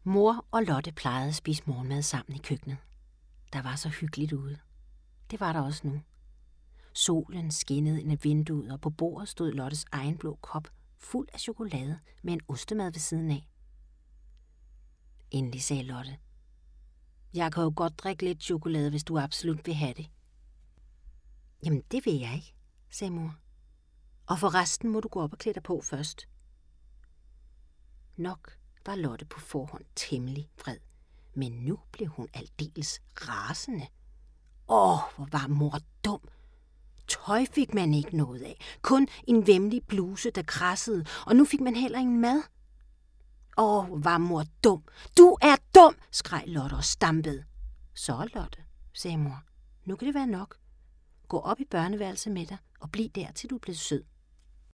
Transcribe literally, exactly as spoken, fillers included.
Mor og Lotte plejede at spise morgenmad sammen i køkkenet. Der var så hyggeligt ude. Det var der også nu. Solen skinnede ind ad vinduet, og på bordet stod Lottes egen blå kop, fuld af chokolade med en ostemad ved siden af. Endelig sagde Lotte: Jeg kan jo godt drikke lidt chokolade, hvis du absolut vil have det. Jamen, det vil jeg ikke, sagde mor. Og for resten må du gå op og klæde dig på først. Nok var Lotte på forhånd temmelig vred, men nu blev hun aldeles rasende. Åh, hvor var mor dum! Tøj fik man ikke noget af, kun en væmmelig bluse, der krassede, og nu fik man heller ingen mad. Åh, hvor var mor dum! Du er dum! Skreg Lotte og stampede. Så, Lotte, sagde mor, nu kan det være nok. Gå op i børneværelset med dig og bliv der, til du er blevet sød.